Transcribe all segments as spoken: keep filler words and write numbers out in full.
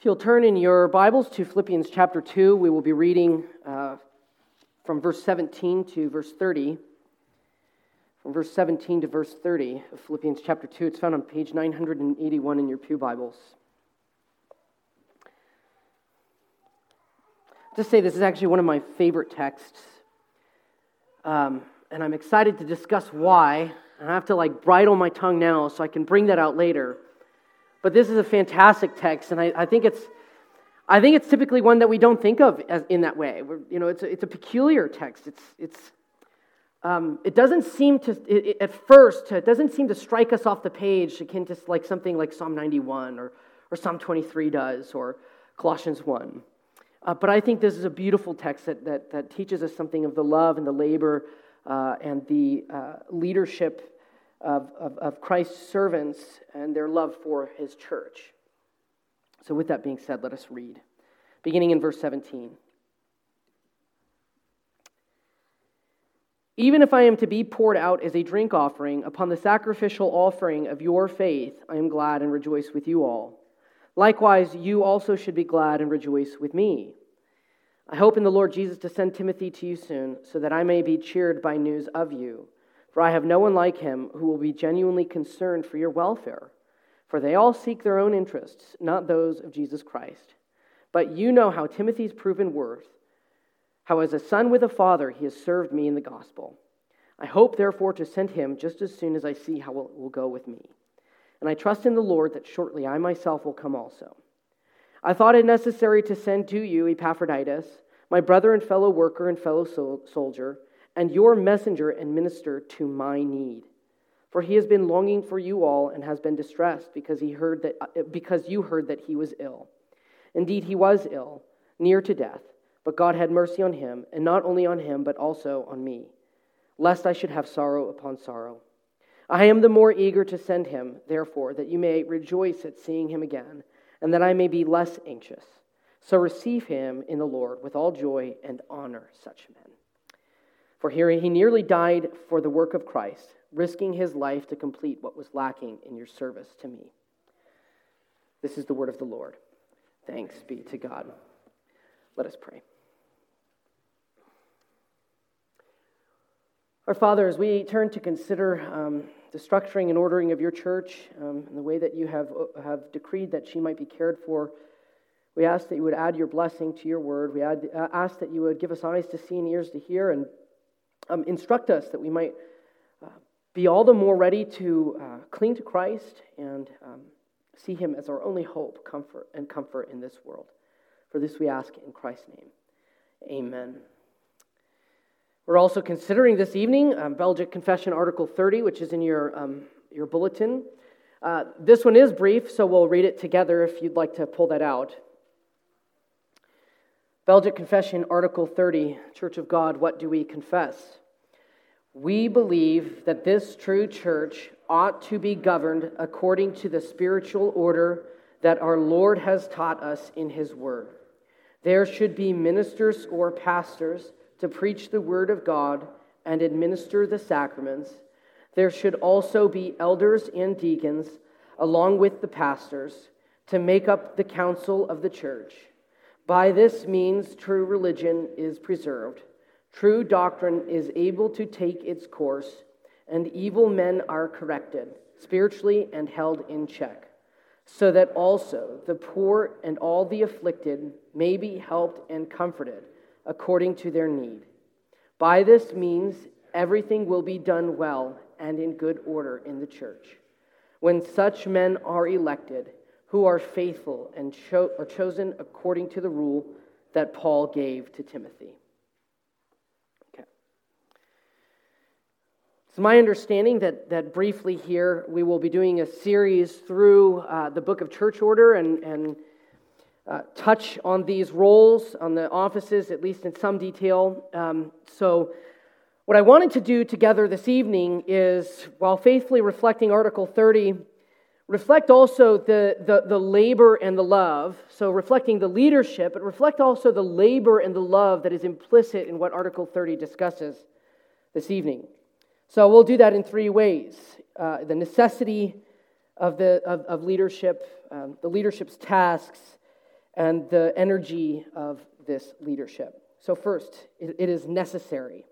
If you'll turn in your Bibles to Philippians chapter two, we will be reading uh, from verse seventeen to verse thirty. From verse seventeen to verse thirty of Philippians chapter two. It's found on page nine eighty-one in your pew Bibles. Just say this is actually one of my favorite texts. Um, and I'm excited to discuss why. And I have to like bridle my tongue now so I can bring that out later. But this is a fantastic text, and I, I think it's, I think it's typically one that we don't think of as in that way. We're, you know, it's a, it's a peculiar text. It's it's, um, it doesn't seem to it, it, at first it doesn't seem to strike us off the page akin to like something like Psalm ninety-one or or Psalm twenty-three does or Colossians one. Uh, but I think this is a beautiful text that that that teaches us something of the love and the labor uh, and the uh, leadership Of, of, of Christ's servants and their love for his church. So with that being said, let us read. Beginning in verse seventeen. Even if I am to be poured out as a drink offering upon the sacrificial offering of your faith, I am glad and rejoice with you all. Likewise, you also should be glad and rejoice with me. I hope in the Lord Jesus to send Timothy to you soon, so that I may be cheered by news of you. For I have no one like him who will be genuinely concerned for your welfare. For they all seek their own interests, not those of Jesus Christ. But you know how Timothy's proven worth, how as a son with a father he has served me in the gospel. I hope therefore to send him just as soon as I see how it will go with me. And I trust in the Lord that shortly I myself will come also. I thought it necessary to send to you Epaphroditus, my brother and fellow worker and fellow sol- soldier, and your messenger and minister to my need. For he has been longing for you all and has been distressed because he heard that because you heard that he was ill. Indeed, he was ill, near to death, but God had mercy on him, and not only on him, but also on me, lest I should have sorrow upon sorrow. I am the more eager to send him, therefore, that you may rejoice at seeing him again, and that I may be less anxious. So receive him in the Lord with all joy and honor such men. For here he nearly died for the work of Christ, risking his life to complete what was lacking in your service to me. This is the word of the Lord. Thanks be to God. Let us pray. Our Father, as we turn to consider um, the structuring and ordering of your church um, and the way that you have, have decreed that she might be cared for, we ask that you would add your blessing to your word. We add, uh, ask that you would give us eyes to see and ears to hear, and Um, instruct us that we might uh, be all the more ready to uh, cling to Christ and um, see him as our only hope, comfort, and comfort in this world. For this we ask in Christ's name. Amen. We're also considering this evening um, Belgic Confession Article thirty, which is in your, um, your bulletin. Uh, this one is brief, so we'll read it together if you'd like to pull that out. Belgic Confession, Article thirty, Church of God, what do we confess? We believe that this true church ought to be governed according to the spiritual order that our Lord has taught us in his word. There should be ministers or pastors to preach the word of God and administer the sacraments. There should also be elders and deacons, along with the pastors, to make up the council of the church. By this means, true religion is preserved, true doctrine is able to take its course, and evil men are corrected, spiritually and held in check, so that also the poor and all the afflicted may be helped and comforted according to their need. By this means, everything will be done well and in good order in the church. When such men are elected, who are faithful and cho- are chosen according to the rule that Paul gave to Timothy. Okay. It's my understanding that, that briefly here we will be doing a series through uh, the book of church order and, and uh, touch on these roles, on the offices, at least in some detail. Um, so what I wanted to do together this evening is, while faithfully reflecting Article thirty, reflect also the, the, the labor and the love, so reflecting the leadership, but reflect also the labor and the love that is implicit in what Article thirty discusses this evening. So we'll do that in three ways. Uh, the necessity of, the, of, of leadership, um, the leadership's tasks, and the energy of this leadership. So first, it, it is necessary.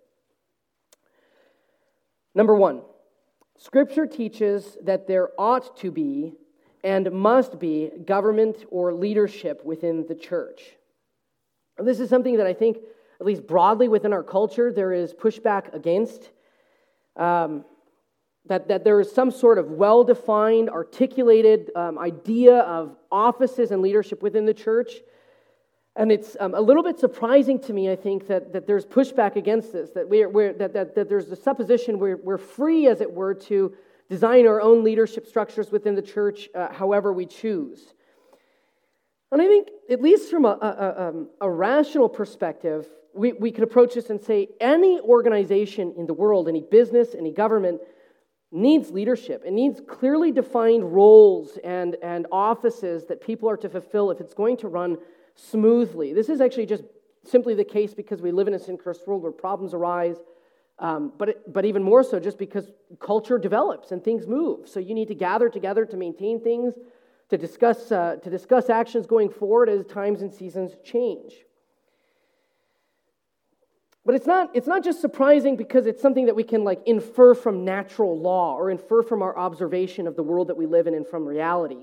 Number one, Scripture teaches that there ought to be and must be government or leadership within the church. This is something that I think, at least broadly within our culture, there is pushback against. Um, that, that there is some sort of well-defined, articulated um, idea of offices and leadership within the church. And it's um, a little bit surprising to me, I think, that, that there's pushback against this, that, we're, we're, that, that, that there's the supposition we're, we're free, as it were, to design our own leadership structures within the church uh, however we choose. And I think, at least from a, a, a, a rational perspective, we, we could approach this and say any organization in the world, any business, any government, needs leadership. It needs clearly defined roles and, and offices that people are to fulfill if it's going to run smoothly. This is actually just simply the case because we live in a sin-cursed world where problems arise, um, but it, but even more so just because culture develops and things move. So you need to gather together to maintain things, to discuss uh, to discuss actions going forward as times and seasons change. But it's not it's not just surprising because it's something that we can like infer from natural law or infer from our observation of the world that we live in and from reality.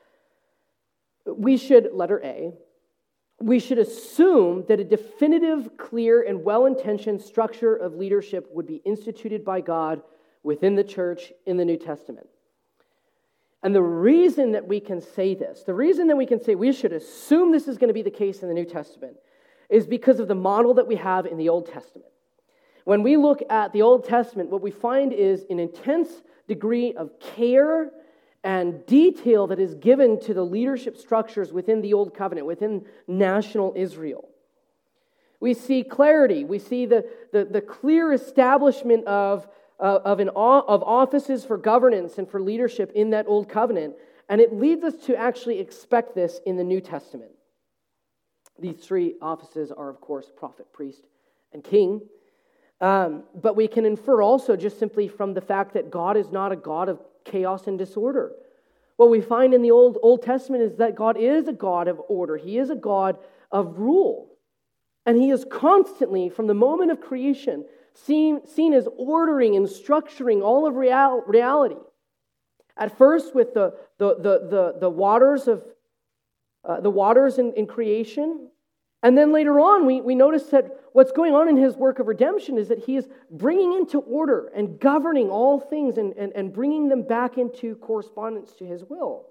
We should, letter A, we should assume that a definitive, clear, and well-intentioned structure of leadership would be instituted by God within the church in the New Testament. And the reason that we can say this, the reason that we can say we should assume this is going to be the case in the New Testament is because of the model that we have in the Old Testament. When we look at the Old Testament, what we find is an intense degree of care and detail that is given to the leadership structures within the Old Covenant, within national Israel. We see clarity. We see the, the, the clear establishment of, uh, of, an, of offices for governance and for leadership in that Old Covenant, and it leads us to actually expect this in the New Testament. These three offices are, of course, prophet, priest, and king. Um, but we can infer also just simply from the fact that God is not a God of chaos and disorder. What we find in the Old, Old Testament is that God is a God of order. He is a God of rule. And He is constantly, from the moment of creation, seen, seen as ordering and structuring all of real, reality. At first with the, the, the, the, the waters of uh, the waters in, in creation. And then later on, we, we notice that what's going on in His work of redemption is that He is bringing into order and governing all things and, and, and bringing them back into correspondence to His will.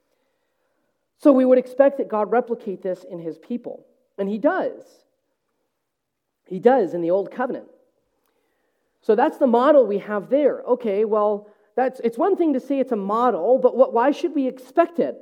So we would expect that God replicate this in His people. And He does. He does in the Old Covenant. So that's the model we have there. Okay, well, that's it's one thing to say it's a model, but what, why should we expect it?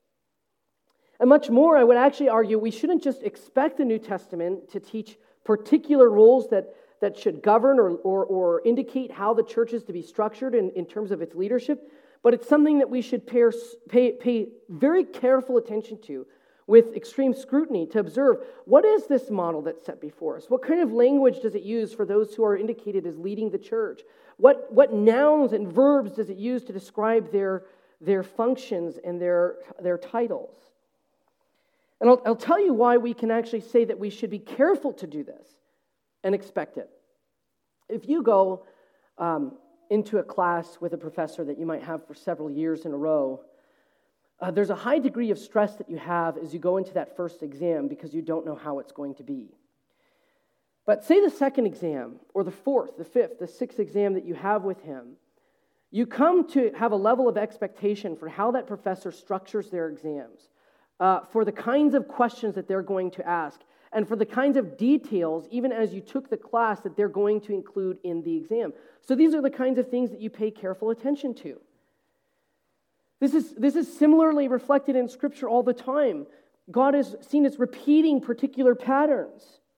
And much more, I would actually argue we shouldn't just expect the New Testament to teach particular rules that, that should govern or, or, or indicate how the church is to be structured in, in terms of its leadership, but it's something that we should pay, pay, pay very careful attention to with extreme scrutiny to observe what is this model that's set before us? What kind of language does it use for those who are indicated as leading the church? What, what nouns and verbs does it use to describe their, their functions and their, their titles? And I'll, I'll tell you why we can actually say that we should be careful to do this and expect it. If you go um, into a class with a professor that you might have for several years in a row, uh, there's a high degree of stress that you have as you go into that first exam because you don't know how it's going to be. But say the second exam, or the fourth, the fifth, the sixth exam that you have with him, you come to have a level of expectation for how that professor structures their exams. Uh, for the kinds of questions that they're going to ask, and for the kinds of details, even as you took the class, that they're going to include in the exam. So these are the kinds of things that you pay careful attention to. This is, this is similarly reflected in Scripture all the time. God is seen as repeating particular patterns.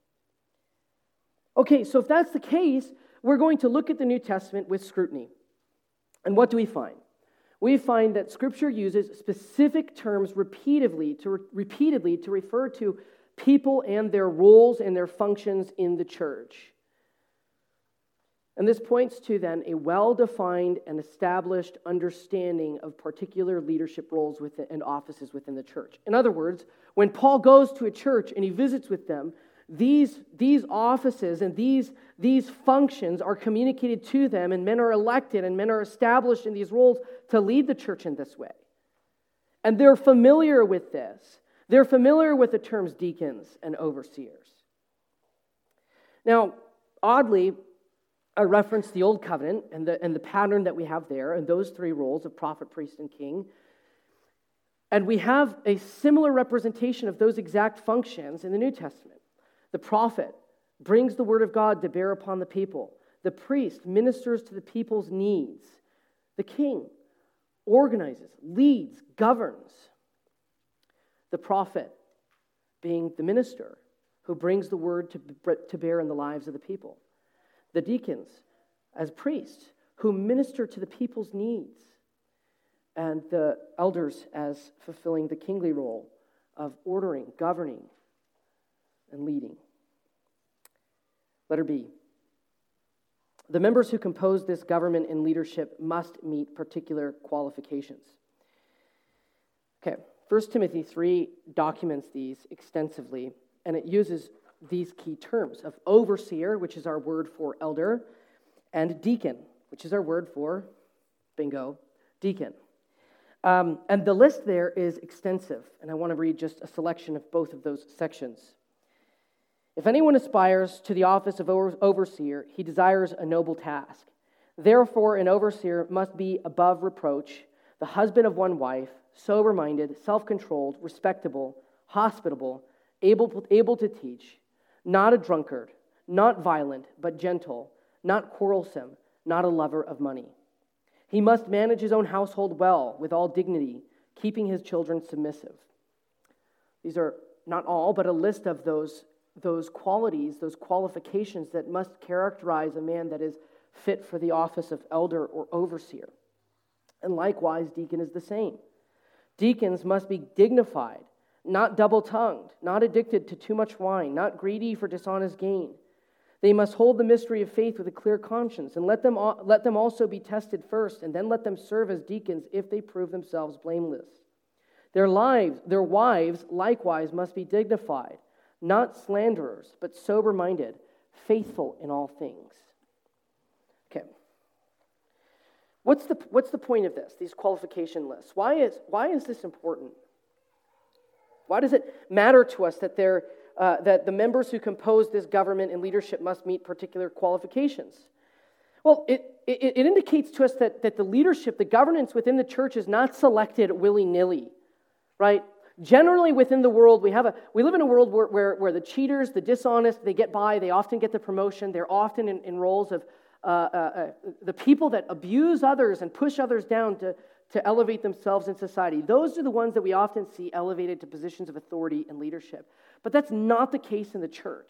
Okay, so if that's the case, we're going to look at the New Testament with scrutiny. And what do we find? We find that Scripture uses specific terms repeatedly to, re- repeatedly to refer to people and their roles and their functions in the church. And this points to then a well-defined and established understanding of particular leadership roles within, and offices within the church. In other words, When Paul goes to a church and he visits with them, these, these offices and these, these functions are communicated to them, and men are elected and men are established in these roles to lead the church in this way. And they're familiar with this. They're familiar with the terms deacons and overseers. Now, oddly, I referenced the Old Covenant and the, and the pattern that we have there, and those three roles of prophet, priest, and king. And we have a similar representation of those exact functions in the New Testament. The prophet brings the word of God to bear upon the people. The priest ministers to the people's needs. The king organizes, leads, governs. The prophet being the minister who brings the word to, to bear in the lives of the people. The deacons as priests who minister to the people's needs. And the elders as fulfilling the kingly role of ordering, governing, and leading. Letter B. The members who compose this government and leadership must meet particular qualifications. Okay, First Timothy three documents these extensively, and it uses these key terms of overseer, which is our word for elder, and deacon, which is our word for, bingo, deacon. Um, and the list there is extensive, and I want to read just a selection of both of those sections. If anyone aspires to the office of overseer, he desires a noble task. Therefore, an overseer must be above reproach, the husband of one wife, sober-minded, self-controlled, respectable, hospitable, able, able to teach, not a drunkard, not violent, but gentle, not quarrelsome, not a lover of money. He must manage his own household well, with all dignity, keeping his children submissive. These are not all, but a list of those, those qualities, those qualifications that must characterize a man that is fit for the office of elder or overseer. And likewise, deacon is the same. Deacons must be dignified, not double-tongued, not addicted to too much wine, not greedy for dishonest gain. They must hold the mystery of faith with a clear conscience, and let them, let them also be tested first, and then let them serve as deacons if they prove themselves blameless. Their lives, their wives likewise must be dignified, not slanderers, but sober-minded, faithful in all things. Okay. What's the, what's the point of this, these qualification lists? Why is, why is this important? Why does it matter to us that, they're, uh, that the members who compose this government and leadership must meet particular qualifications? Well, it, it, it indicates to us that, that the leadership, the governance within the church is not selected willy-nilly, right? Generally within the world, we have a we live in a world where, where, where the cheaters, the dishonest, they get by, they often get the promotion, they're often in, in roles of uh, uh, uh, the people that abuse others and push others down to, to elevate themselves in society. Those are the ones that we often see elevated to positions of authority and leadership. But that's not the case in the church.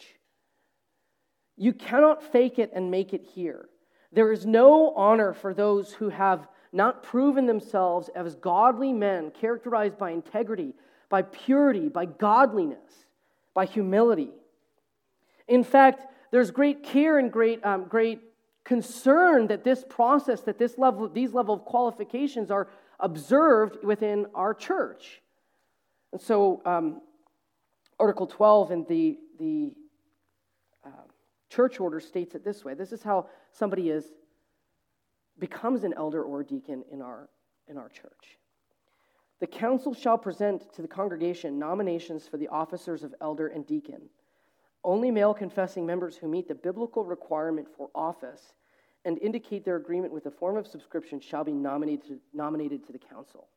You cannot fake it and make it here. There is no honor for those who have not proven themselves as godly men, characterized by integrity, by purity, by godliness, by humility. In fact, there's great care and great, um, great concern that this process, that this level, these level of qualifications are observed within our church. And so, um, Article twelve in the the uh, church order states it this way. This is how somebody is becomes an elder or a deacon in our in our church. The council shall present to the congregation nominations for the officers of elder and deacon. Only male confessing members who meet the biblical requirement for office and indicate their agreement with the form of subscription shall be nominated to, nominated to the council.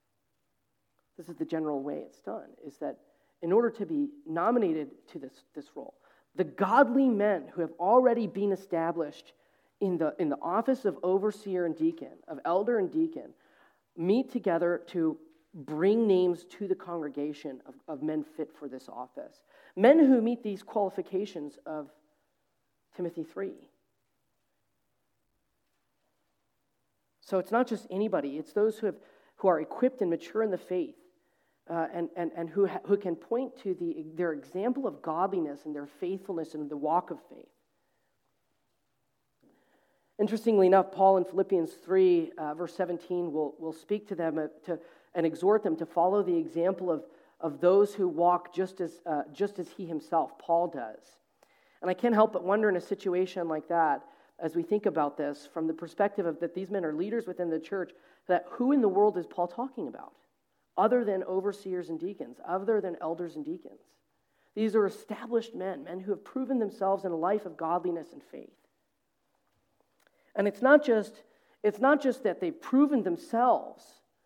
This is the general way it's done, is that in order to be nominated to this, this role, the godly men who have already been established in the, in the office of overseer and deacon, of elder and deacon, meet together to bring names to the congregation of, of men fit for this office. Men who meet these qualifications of Timothy three. So it's not just anybody, it's those who have who are equipped and mature in the faith, uh, and, and, and who, ha- who can point to the, their example of godliness and their faithfulness in the walk of faith. Interestingly enough, Paul in Philippians three, uh, verse seventeen, will, will speak to them uh, to, and exhort them to follow the example of, of those who walk just as, uh, just as he himself, Paul, does. And I can't help but wonder in a situation like that, as we think about this, from the perspective of that these men are leaders within the church, that who in the world is Paul talking about? Other than overseers and deacons, other than elders and deacons. These are established men, men who have proven themselves in a life of godliness and faith. And it's not just, it's not just that they've proven themselves.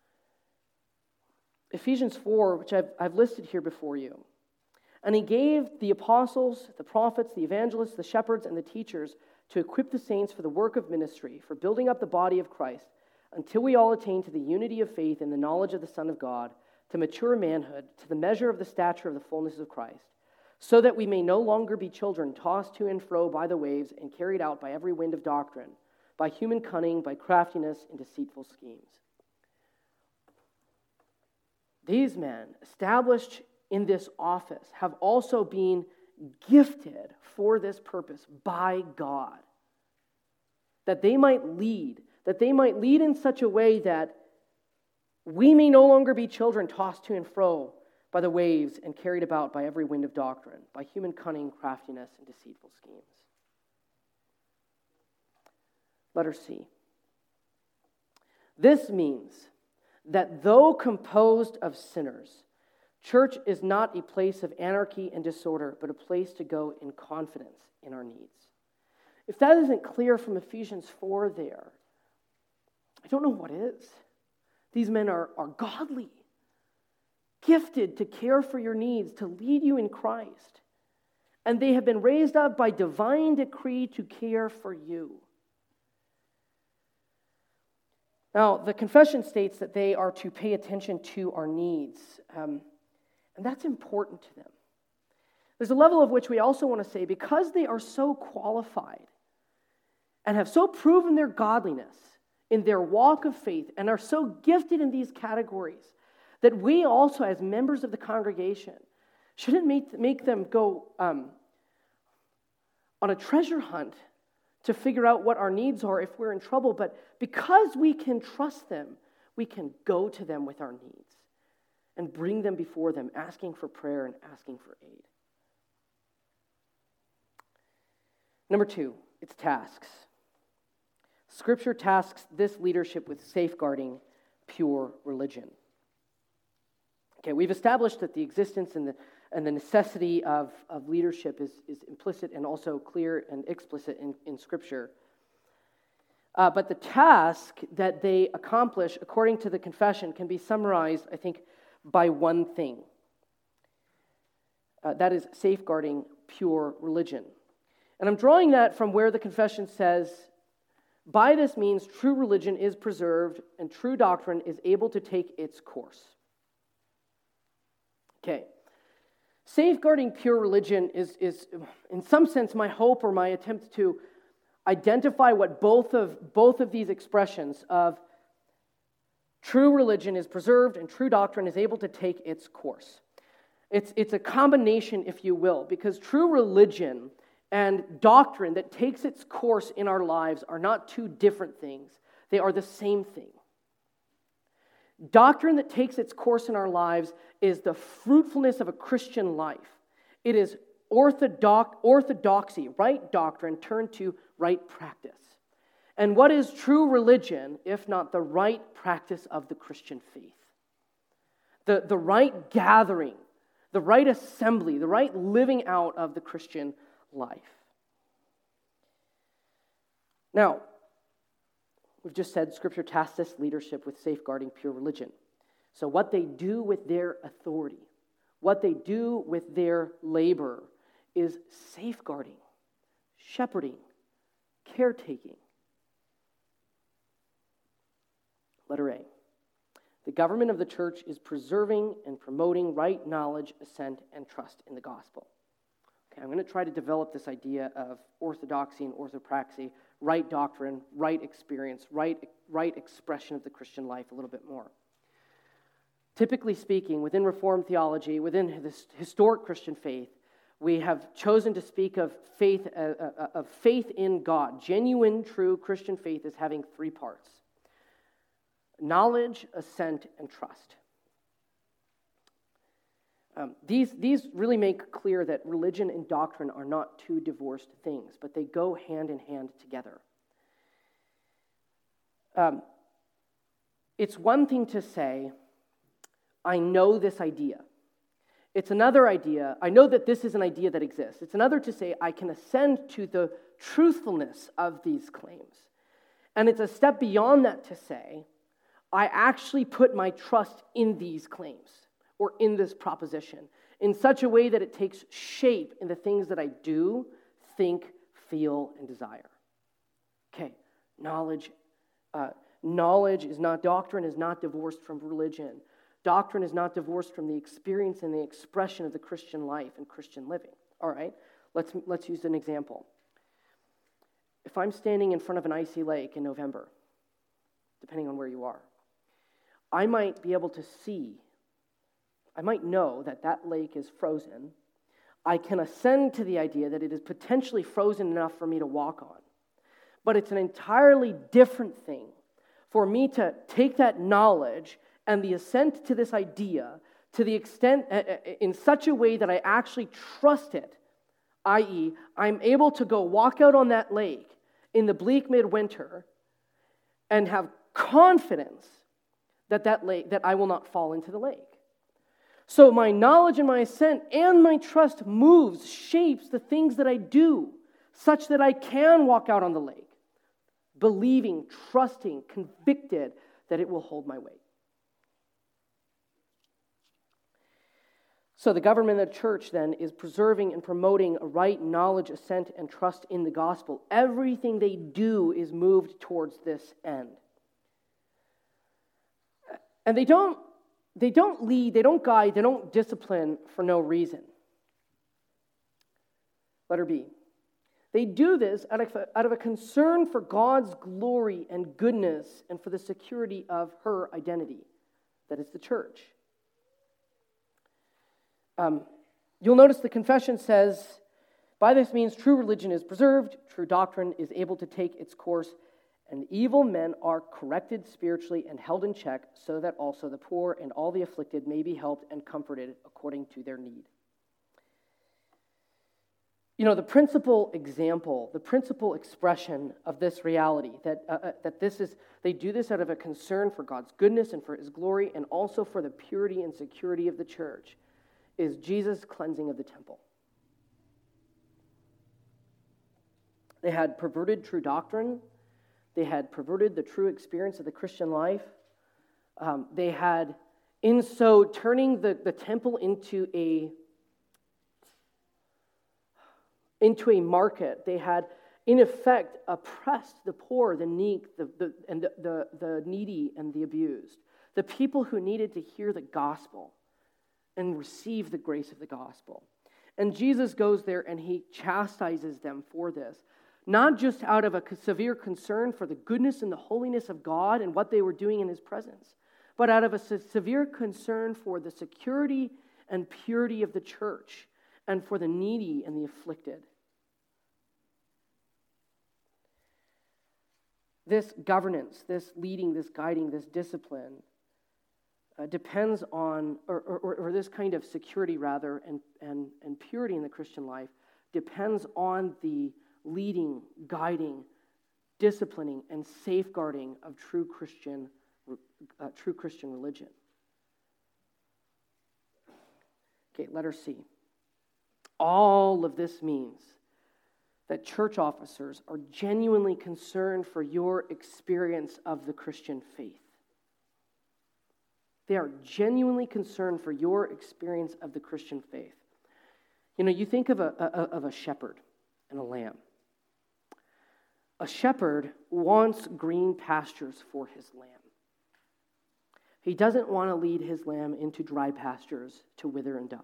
Ephesians four, which I've, I've listed here before you. And he gave the apostles, the prophets, the evangelists, the shepherds, and the teachers to equip the saints for the work of ministry, for building up the body of Christ, until we all attain to the unity of faith and the knowledge of the Son of God, to mature manhood, to the measure of the stature of the fullness of Christ, so that we may no longer be children tossed to and fro by the waves and carried out by every wind of doctrine, by human cunning, by craftiness and deceitful schemes. These men, established in this office, have also been gifted for this purpose by God, that they might lead, that they might lead in such a way that we may no longer be children tossed to and fro by the waves and carried about by every wind of doctrine, by human cunning, craftiness, and deceitful schemes. Letter C. This means that though composed of sinners, church is not a place of anarchy and disorder, but a place to go in confidence in our needs. If that isn't clear from Ephesians four there, I don't know what is. These men are, are godly, gifted to care for your needs, to lead you in Christ. And they have been raised up by divine decree to care for you. Now, the confession states that they are to pay attention to our needs, um, and that's important to them. There's a level of which we also want to say, because they are so qualified and have so proven their godliness in their walk of faith and are so gifted in these categories, that we also, as members of the congregation, shouldn't make, make them go um, on a treasure hunt to figure out what our needs are if we're in trouble, but because we can trust them, we can go to them with our needs and bring them before them, asking for prayer and asking for aid. Number two, it's tasks. Scripture tasks this leadership with safeguarding pure religion. Okay, we've established that the existence and the and the necessity of, of leadership is, is implicit and also clear and explicit in, in Scripture. Uh, but the task that they accomplish, according to the confession, can be summarized, I think, by one thing. Uh, that is safeguarding pure religion. And I'm drawing that from where the confession says, by this means true religion is preserved and true doctrine is able to take its course. Okay. Safeguarding pure religion is, is, in some sense, my hope or my attempt to identify what both of, both of these expressions of true religion is preserved and true doctrine is able to take its course. It's, it's a combination, if you will, because true religion and doctrine that takes its course in our lives are not two different things. They are the same thing. Doctrine that takes its course in our lives is the fruitfulness of a Christian life. It is orthodox, orthodoxy, right doctrine turned to right practice. And what is true religion, if not the right practice of the Christian faith? The, the right gathering, the right assembly, the right living out of the Christian life. Now, we've just said Scripture tasks this leadership with safeguarding pure religion. So what they do with their authority, what they do with their labor is safeguarding, shepherding, caretaking. Letter A. The government of the church is preserving and promoting right knowledge, assent, and trust in the gospel. Okay, I'm going to try to develop this idea of orthodoxy and orthopraxy, right doctrine, right experience, right, right expression of the Christian life a little bit more. Typically speaking, within Reformed theology, within this historic Christian faith, we have chosen to speak of faith, uh, uh, of faith in God. Genuine, true Christian faith is having three parts: knowledge, assent, and trust. Um, these, these really make clear that religion and doctrine are not two divorced things, but they go hand in hand together. Um, it's one thing to say, I know this idea. It's another idea, I know that this is an idea that exists. It's another to say, I can ascend to the truthfulness of these claims. And it's a step beyond that to say, I actually put my trust in these claims or in this proposition in such a way that it takes shape in the things that I do, think, feel, and desire. Okay, knowledge. Uh, knowledge is not, doctrine is not divorced from religion. Doctrine is not divorced from the experience and the expression of the Christian life and Christian living. All right, let's, let's use an example. If I'm standing in front of an icy lake in November, depending on where you are, I might be able to see, I might know that that lake is frozen. I can ascend to the idea that it is potentially frozen enough for me to walk on. But it's an entirely different thing for me to take that knowledge and the assent to this idea to the extent, uh, in such a way that I actually trust it, that is, I'm able to go walk out on that lake in the bleak midwinter and have confidence that that lake, that I will not fall into the lake. So my knowledge and my assent and my trust moves, shapes the things that I do, such that I can walk out on the lake, believing, trusting, convicted that it will hold my weight. So the government of the church then is preserving and promoting a right knowledge, assent, and trust in the gospel. Everything they do is moved towards this end. And they don't, they don't lead, they don't guide, they don't discipline for no reason. Letter B. They do this out of, out of a concern for God's glory and goodness and for the security of her identity, that is the church. Um, you'll notice the confession says, by this means true religion is preserved, true doctrine is able to take its course, and evil men are corrected spiritually and held in check, so that also the poor and all the afflicted may be helped and comforted according to their need. You know, the principal example, the principal expression of this reality, that uh, uh, that this is, they do this out of a concern for God's goodness and for His glory, and also for the purity and security of the church, is Jesus' cleansing of the temple. They had perverted true doctrine. They had perverted the true experience of the Christian life. Um, they had, in so turning the, the temple into a into a market, they had, in effect, oppressed the poor, the meek, the, the, and the, the, the needy and the abused, the people who needed to hear the gospel and receive the grace of the gospel. And Jesus goes there and He chastises them for this, not just out of a severe concern for the goodness and the holiness of God and what they were doing in His presence, but out of a severe concern for the security and purity of the church and for the needy and the afflicted. This governance, this leading, this guiding, this discipline uh, depends on, or, or, or this kind of security rather, and, and, and purity in the Christian life depends on the leading, guiding, disciplining, and safeguarding of true Christian, uh, true Christian religion. Okay, letter C. All of this means that church officers are genuinely concerned for your experience of the Christian faith. They are genuinely concerned for your experience of the Christian faith. You know, you think of a, a, of a shepherd and a lamb. A shepherd wants green pastures for his lamb. He doesn't want to lead his lamb into dry pastures to wither and die.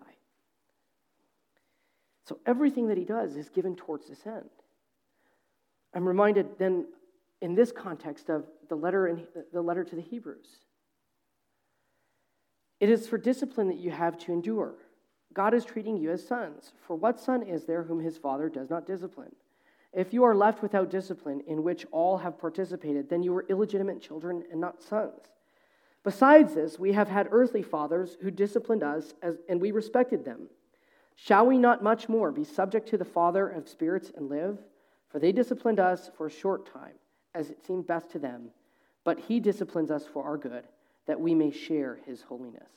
So everything that he does is given towards this end. I'm reminded then in this context of the letter in the letter to the Hebrews. It is for discipline that you have to endure. God is treating you as sons. For what son is there whom his father does not discipline? If you are left without discipline, in which all have participated, then you are illegitimate children and not sons. Besides this, we have had earthly fathers who disciplined us, as, and we respected them. Shall we not much more be subject to the Father of spirits and live? For they disciplined us for a short time, as it seemed best to them, but he disciplines us for our good, that we may share his holiness.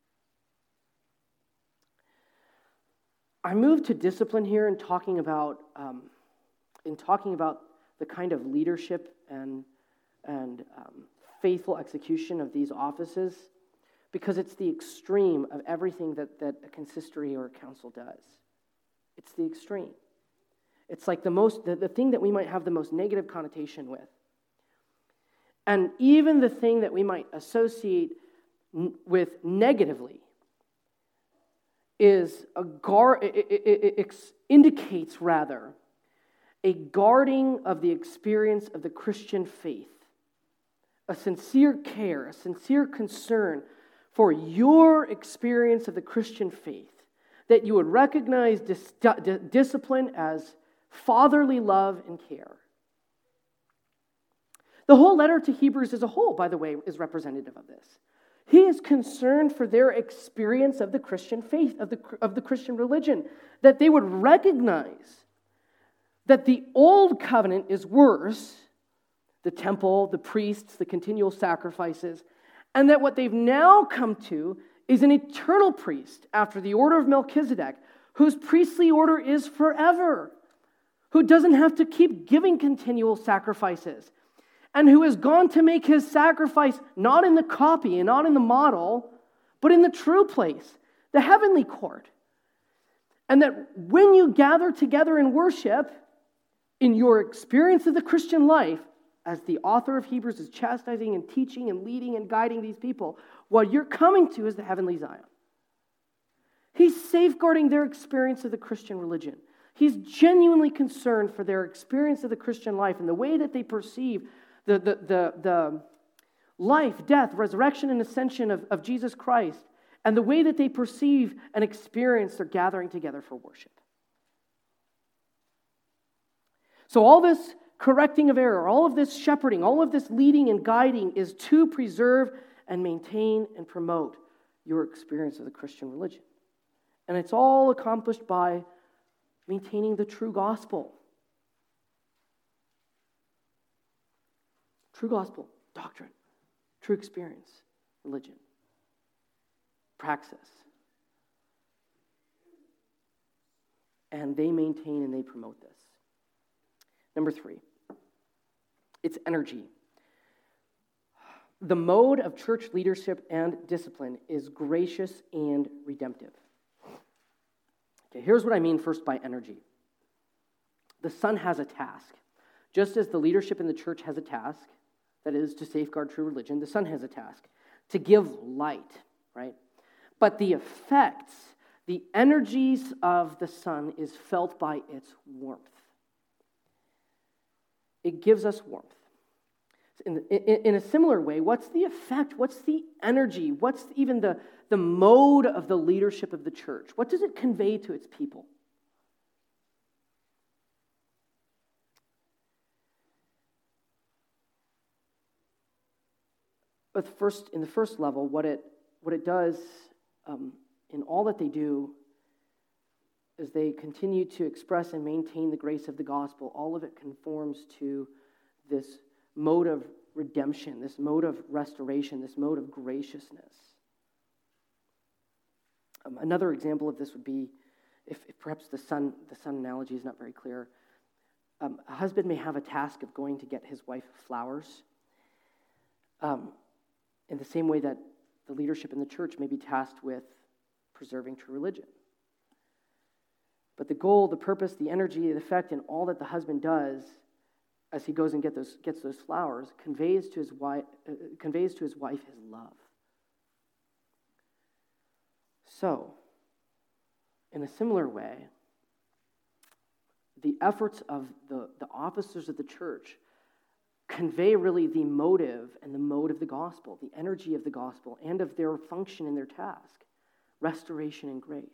I moved to discipline here in talking about um, in talking about the kind of leadership and and um, faithful execution of these offices, because it's the extreme of everything that, that a consistory or a council does. It's the extreme. It's like the most the, the thing that we might have the most negative connotation with. And even the thing that we might associate n- with negatively is a guard, it, it, it, it indicates rather a guarding of the experience of the Christian faith, a sincere care, a sincere concern for your experience of the Christian faith, that you would recognize dis- di- discipline as fatherly love and care. The whole letter to Hebrews as a whole, by the way, is representative of this. He is concerned for their experience of the Christian faith, of the, of the Christian religion, that they would recognize that the old covenant is worse, the temple, the priests, the continual sacrifices, and that what they've now come to is an eternal priest after the order of Melchizedek, whose priestly order is forever, who doesn't have to keep giving continual sacrifices, and who has gone to make his sacrifice not in the copy and not in the model, but in the true place, the heavenly court. And that when you gather together in worship, in your experience of the Christian life, as the author of Hebrews is chastising and teaching and leading and guiding these people, what you're coming to is the heavenly Zion. He's safeguarding their experience of the Christian religion. He's genuinely concerned for their experience of the Christian life and the way that they perceive the, the, the, the life, death, resurrection, and ascension of, of Jesus Christ, and the way that they perceive and experience their gathering together for worship. So all this correcting of error, all of this shepherding, all of this leading and guiding is to preserve and maintain and promote your experience of the Christian religion. And it's all accomplished by maintaining the true gospel. True gospel, doctrine, true experience, religion, praxis. And they maintain and they promote this. Number three, it's energy. The mode of church leadership and discipline is gracious and redemptive. Okay, here's what I mean first by energy. The Son has a task. Just as the leadership in the church has a task, that is to safeguard true religion, the Son has a task to give light, right? But the effects, the energies of the Son is felt by its warmth. It gives us warmth. In, in, in a similar way, what's the effect? What's the energy? What's even the, the mode of the leadership of the church? What does it convey to its people? But first, in the first level, what it what it does um, in all that they do as they continue to express and maintain the grace of the gospel, all of it conforms to this mode of redemption, this mode of restoration, this mode of graciousness. Um, another example of this would be, if, if perhaps the son, the son analogy is not very clear, um, a husband may have a task of going to get his wife flowers, um, in the same way that the leadership in the church may be tasked with preserving true religion. But the goal, the purpose, the energy, the effect, and all that the husband does as he goes and get those, gets those flowers conveys to his wife, uh, conveys to his wife his love. So, in a similar way, the efforts of the, the officers of the church convey really the motive and the mode of the gospel, the energy of the gospel, and of their function in their task, restoration and grace.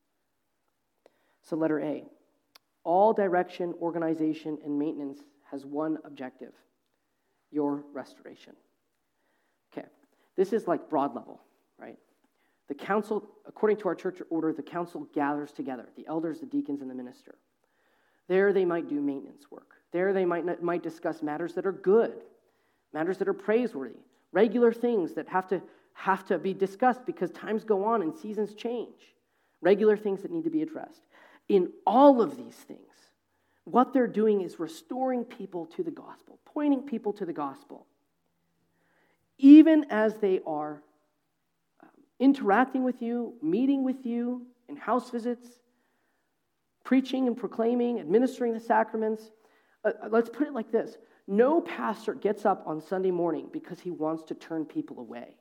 So letter A, all direction, organization, and maintenance has one objective, your restoration. Okay, This is like broad level, right? The council, according to our church order, the council gathers together, the elders, the deacons, and the minister. There they might do maintenance work. There they might, might discuss matters that are good, matters that are praiseworthy, regular things that have to, have to be discussed because times go on and seasons change, regular things that need to be addressed. In all of these things, what they're doing is restoring people to the gospel, pointing people to the gospel. Even as they are um, interacting with you, meeting with you in house visits, preaching and proclaiming, administering the sacraments. Uh, let's put it like this. No pastor gets up on Sunday morning because he wants to turn people away.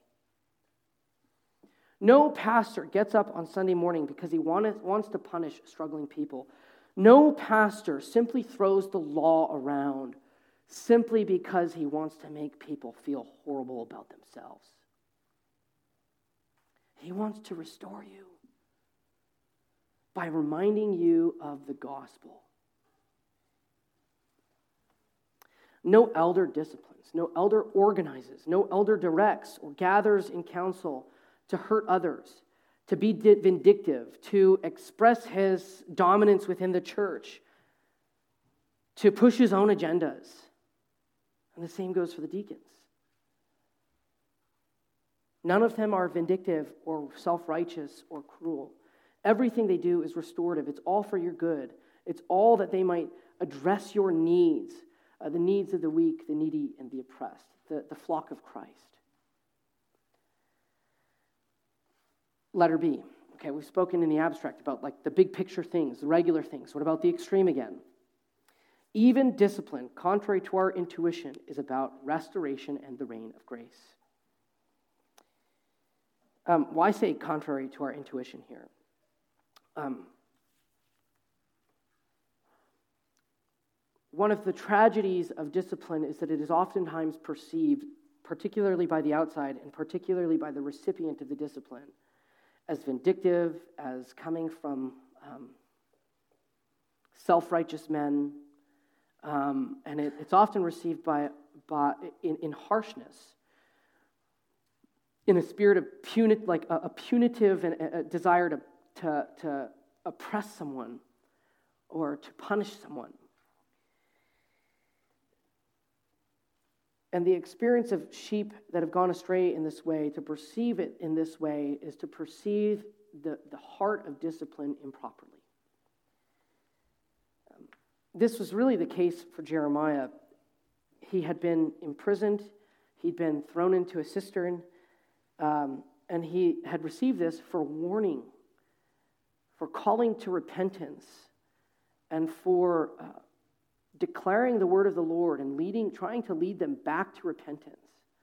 No pastor gets up on Sunday morning because he wanted, wants to punish struggling people. No pastor simply throws the law around simply because he wants to make people feel horrible about themselves. He wants to restore you by reminding you of the gospel. No elder disciplines, no elder organizes, no elder directs or gathers in council to hurt others, to be vindictive, to express his dominance within the church, to push his own agendas. And the same goes for the deacons. None of them are vindictive or self-righteous or cruel. Everything they do is restorative. It's all for your good. It's all that they might address your needs, uh, the needs of the weak, the needy, and the oppressed, the, the flock of Christ. Letter B. Okay, we've spoken in the abstract about like the big picture things, the regular things. What about the extreme again? Even discipline, contrary to our intuition, is about restoration and the reign of grace. Um, why say contrary to our intuition here? Um, one of the tragedies of discipline is that it is oftentimes perceived, particularly by the outside and particularly by the recipient of the discipline, as vindictive, as coming from um, self-righteous men, um, and it, it's often received by, by in, in harshness, in a spirit of punit, like a, a punitive and a, a desire to, to, to oppress someone or to punish someone. And the experience of sheep that have gone astray in this way, to perceive it in this way, is to perceive the, the heart of discipline improperly. Um, this was really the case for Jeremiah. He had been imprisoned, he'd been thrown into a cistern, um, and he had received this for warning, for calling to repentance, and for uh, declaring the word of the Lord and leading, trying to lead them back to repentance.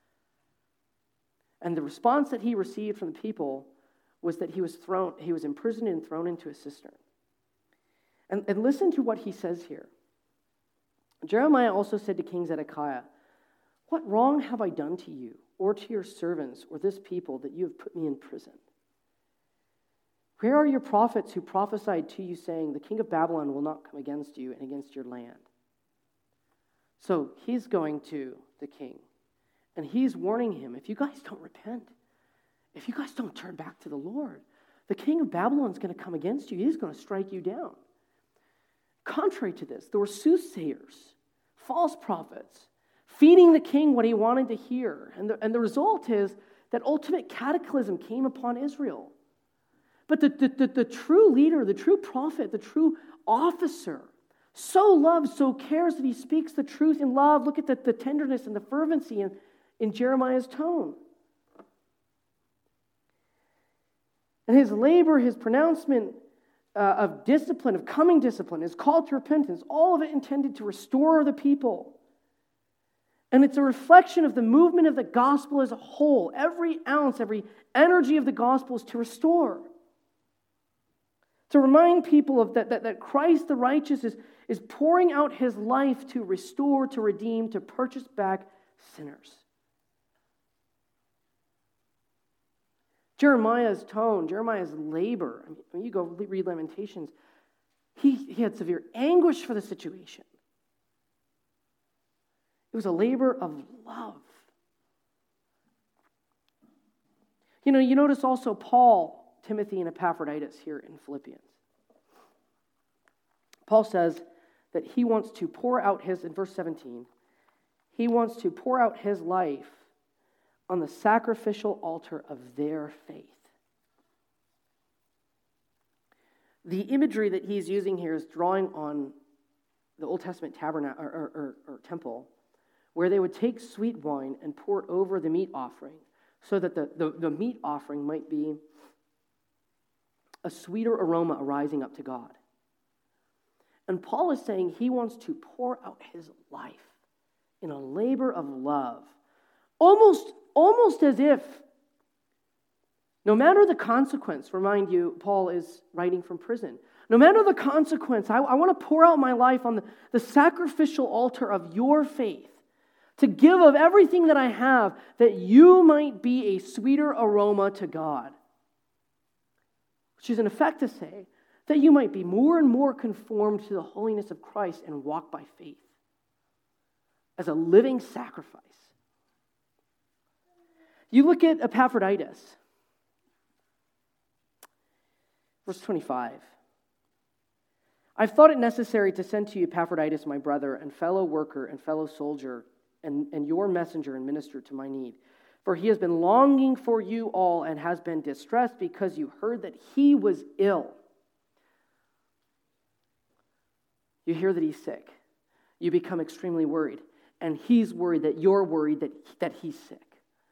And the response that he received from the people was that he was thrown, he was imprisoned and thrown into a cistern. And, and listen to what he says here. Jeremiah also said to King Zedekiah, "What wrong have I done to you, or to your servants, or this people, that you have put me in prison? Where are your prophets who prophesied to you, saying, the king of Babylon will not come against you and against your land?" So he's going to the king, and he's warning him, if you guys don't repent, if you guys don't turn back to the Lord, the king of Babylon is going to come against you. He's going to strike you down. Contrary to this, there were soothsayers, false prophets, feeding the king what he wanted to hear. And the, and the result is that ultimate cataclysm came upon Israel. But the, the, the, the true leader, the true prophet, the true officer, so loves, so cares that he speaks the truth in love. Look at the, the tenderness and the fervency in, in Jeremiah's tone. And his labor, his pronouncement uh, of discipline, of coming discipline, his call to repentance, all of it intended to restore the people. And it's a reflection of the movement of the gospel as a whole. Every ounce, every energy of the gospel is to restore. To remind people of that, that, that Christ the righteous is, is pouring out his life to restore, to redeem, to purchase back sinners. Jeremiah's tone, Jeremiah's labor, I mean, when you go read Lamentations, he, he had severe anguish for the situation. It was a labor of love. You know, you notice also Paul, Timothy, and Epaphroditus here in Philippians. Paul says that he wants to pour out his, in verse seventeen, he wants to pour out his life on the sacrificial altar of their faith. The imagery that he's using here is drawing on the Old Testament tabernacle or, or, or, or temple, where they would take sweet wine and pour it over the meat offering, so that the, the, the meat offering might be a sweeter aroma arising up to God. And Paul is saying he wants to pour out his life in a labor of love, almost, almost as if, no matter the consequence, remind you, Paul is writing from prison. No matter the consequence, I, I want to pour out my life on the, the sacrificial altar of your faith, to give of everything that I have, that you might be a sweeter aroma to God. Which is in effect to say that you might be more and more conformed to the holiness of Christ and walk by faith as a living sacrifice. You look at Epaphroditus, verse twenty-five. I've thought it necessary to send to you Epaphroditus, my brother, and fellow worker and fellow soldier, and, and your messenger and minister to my need. For he has been longing for you all and has been distressed because you heard that he was ill. You hear that he's sick. You become extremely worried. And he's worried that you're worried that, that he's sick.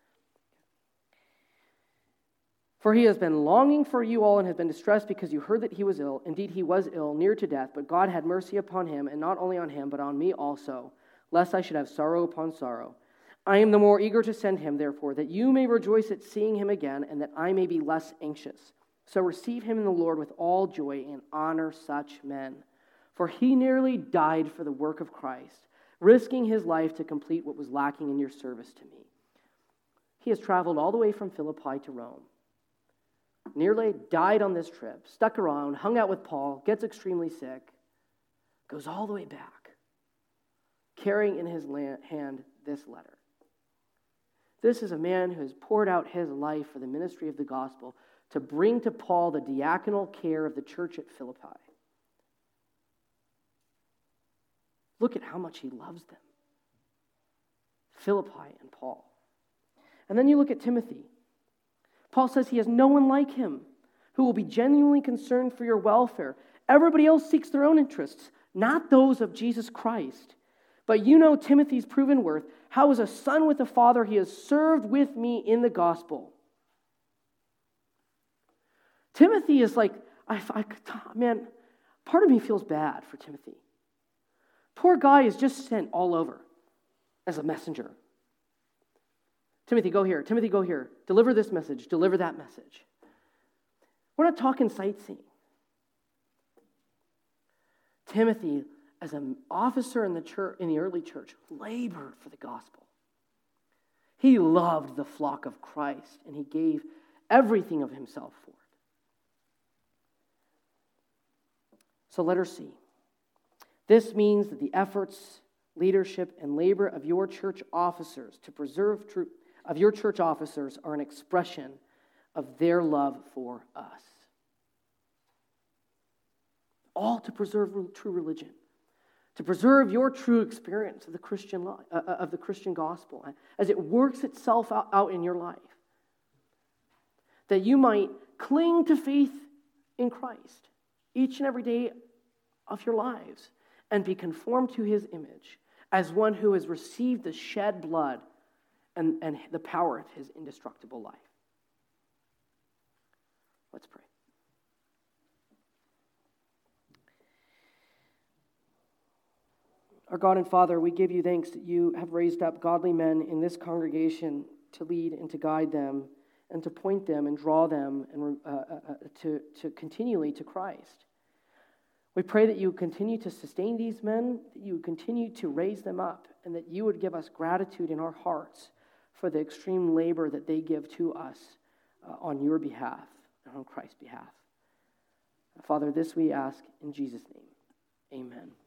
For he has been longing for you all and has been distressed because you heard that he was ill. Indeed, he was ill, near to death, but God had mercy upon him, and not only on him, but on me also, lest I should have sorrow upon sorrow. I am the more eager to send him, therefore, that you may rejoice at seeing him again, and that I may be less anxious. So receive him in the Lord with all joy and honor such men. For he nearly died for the work of Christ, risking his life to complete what was lacking in your service to me. He has traveled all the way from Philippi to Rome. Nearly died on this trip, stuck around, hung out with Paul, gets extremely sick, goes all the way back, carrying in his hand this letter. This is a man who has poured out his life for the ministry of the gospel to bring to Paul the diaconal care of the church at Philippi. Look at how much he loves them. Philippi and Paul. And then you look at Timothy. Paul says he has no one like him who will be genuinely concerned for your welfare. Everybody else seeks their own interests, not those of Jesus Christ. But you know Timothy's proven worth, how as a son with a father he has served with me in the gospel. Timothy is like, I, I, man, part of me feels bad for Timothy. Poor guy is just sent all over as a messenger. Timothy, go here. Timothy, go here. Deliver this message. Deliver that message. We're not talking sightseeing. Timothy, as an officer in the church, in the early church, labored for the gospel. He loved the flock of Christ, and he gave everything of himself for it. So let her see. This means that the efforts, leadership, and labor of your church officers to preserve truth of your church officers are an expression of their love for us. All to preserve true religion, to preserve your true experience of the Christian life, uh, of the Christian gospel, as it works itself out, out in your life, that you might cling to faith in Christ each and every day of your lives and be conformed to his image as one who has received the shed blood and, and the power of his indestructible life. Let's pray. Our God and Father, we give you thanks that you have raised up godly men in this congregation to lead and to guide them and to point them and draw them and uh, uh, to, to continually to Christ. We pray that you continue to sustain these men, that you would continue to raise them up, and that you would give us gratitude in our hearts for the extreme labor that they give to us uh, on your behalf and on Christ's behalf. Father, this we ask in Jesus' name. Amen.